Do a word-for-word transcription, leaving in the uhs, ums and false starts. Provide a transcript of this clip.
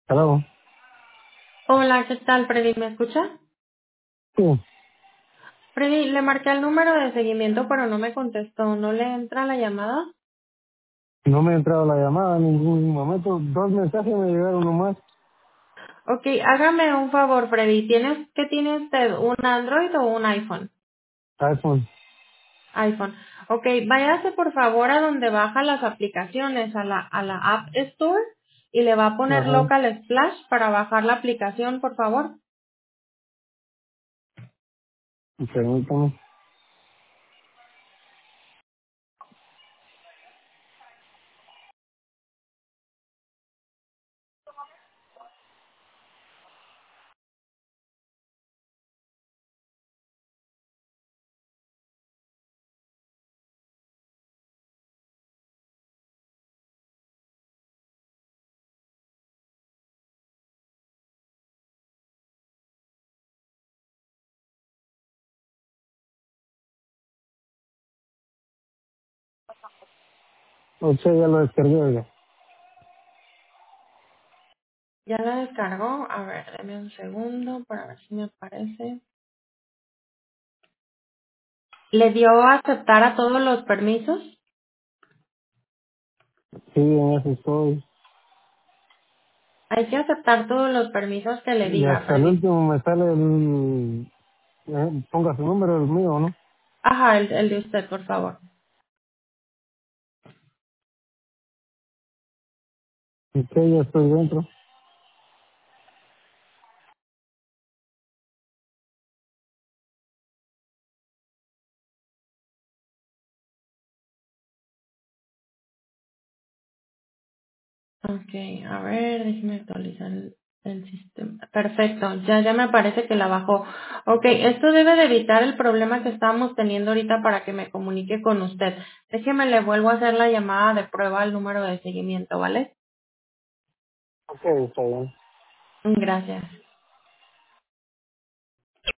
Hello. Hola, ¿qué tal, Freddy? ¿Me escucha? Sí, Freddy, le marqué el número de seguimiento, pero no me contestó. ¿No le entra la llamada? no me ha entrado la llamada en ningún momento. Dos mensajes me llegaron nomás. Ok, hágame un favor, Freddy. ¿Tienes, ¿Qué tiene usted? ¿Un Android o un iPhone? iPhone. iPhone. Ok, váyase por favor a donde baja las aplicaciones, a la, a la App Store, y le va a poner Ajá. Local Splash para bajar la aplicación, por favor. Permítame. O sea, ya lo descargué, oiga. Ya la descargó. A ver, deme un segundo para ver si me aparece. ¿Le dio a aceptar a todos los permisos? Sí, en eso estoy. Hay que aceptar todos los permisos que le Y diga, hasta el Freddy. último me sale el... eh, ponga su número, el mío, ¿no? Ajá, el, el de usted, por favor. Y que ya estoy dentro. Ok, a ver, déjeme actualizar el, el sistema. Perfecto, ya, ya me parece que la bajó. Ok, esto debe de evitar el problema que estamos teniendo ahorita para que me comunique con usted. Déjeme, le vuelvo a hacer la llamada de prueba al número de seguimiento, ¿vale? Ok, está bien. Gracias.